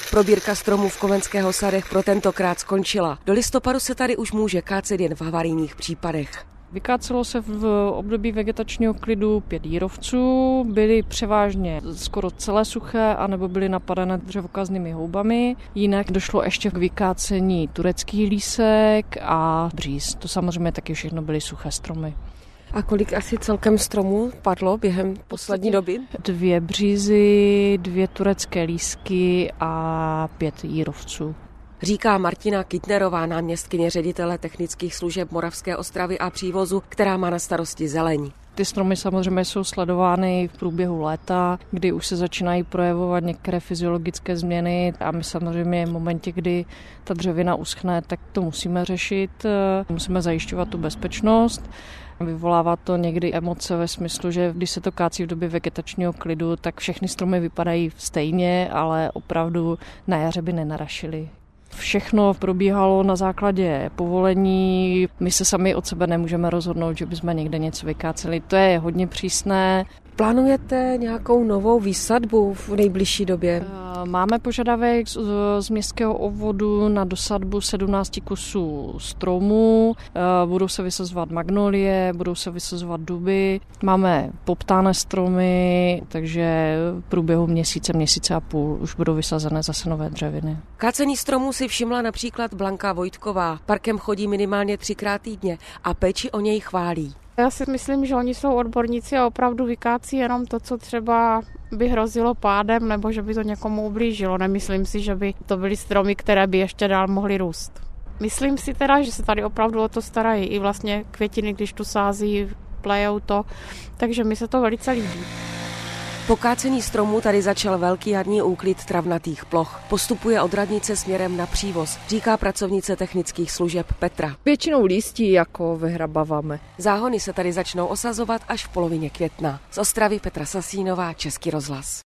Probírka stromů v Komenského sadech pro tentokrát skončila. Do listopadu se tady už může kácet jen v havarijních případech. Vykácelo se v období vegetačního klidu 5 jírovců, byly převážně skoro celé suché, anebo byly napadené dřevokaznými houbami. Jinak došlo ještě k vykácení tureckých lísek a bříz. To samozřejmě taky všechno byly suché stromy. A kolik asi celkem stromů padlo během poslední doby? 2 břízy, 2 turecké lísky a 5 jírovců. Říká Martina Kytnerová, náměstkyně ředitele technických služeb Moravské Ostravy a Přívozu, která má na starosti zeleň. Ty stromy samozřejmě jsou sledovány v průběhu léta, kdy už se začínají projevovat některé fyziologické změny a my samozřejmě v momentě, kdy ta dřevina uschne, tak to musíme řešit, musíme zajišťovat tu bezpečnost. Vyvolává to někdy emoce ve smyslu, že když se to kácí v době vegetačního klidu, tak všechny stromy vypadají stejně, ale opravdu na jaře by nenarašily. Všechno probíhalo na základě povolení. My se sami od sebe nemůžeme rozhodnout, že bychom někde něco vykáceli. To je hodně přísné. Plánujete nějakou novou výsadbu v nejbližší době? Máme požadavek z městského obvodu na dosadbu 17 kusů stromů. Budou se vysazovat magnolie, budou se vysazovat duby. Máme poptané stromy, takže v průběhu měsíce a půl už budou vysazené zase nové dřeviny. Kácení stromů si všimla například Blanka Vojtková. Parkem chodí minimálně 3krát týdně a péči o něj chválí. Já si myslím, že oni jsou odborníci a opravdu vykácí jenom to, co třeba by hrozilo pádem nebo že by to někomu ublížilo. Nemyslím si, že by to byly stromy, které by ještě dál mohly růst. Myslím si teda, že se tady opravdu o to starají. I vlastně květiny, když tu sází, plejou to. Takže mi se to velice líbí. Po kácení stromů tady začal velký jarní úklid travnatých ploch. Postupuje od radnice směrem na Přívoz, říká pracovnice technických služeb Petra. Většinou lístí jako vyhrabáváme. Záhony se tady začnou osazovat až v polovině května. Z Ostravy Petra Sasínová, Český rozhlas.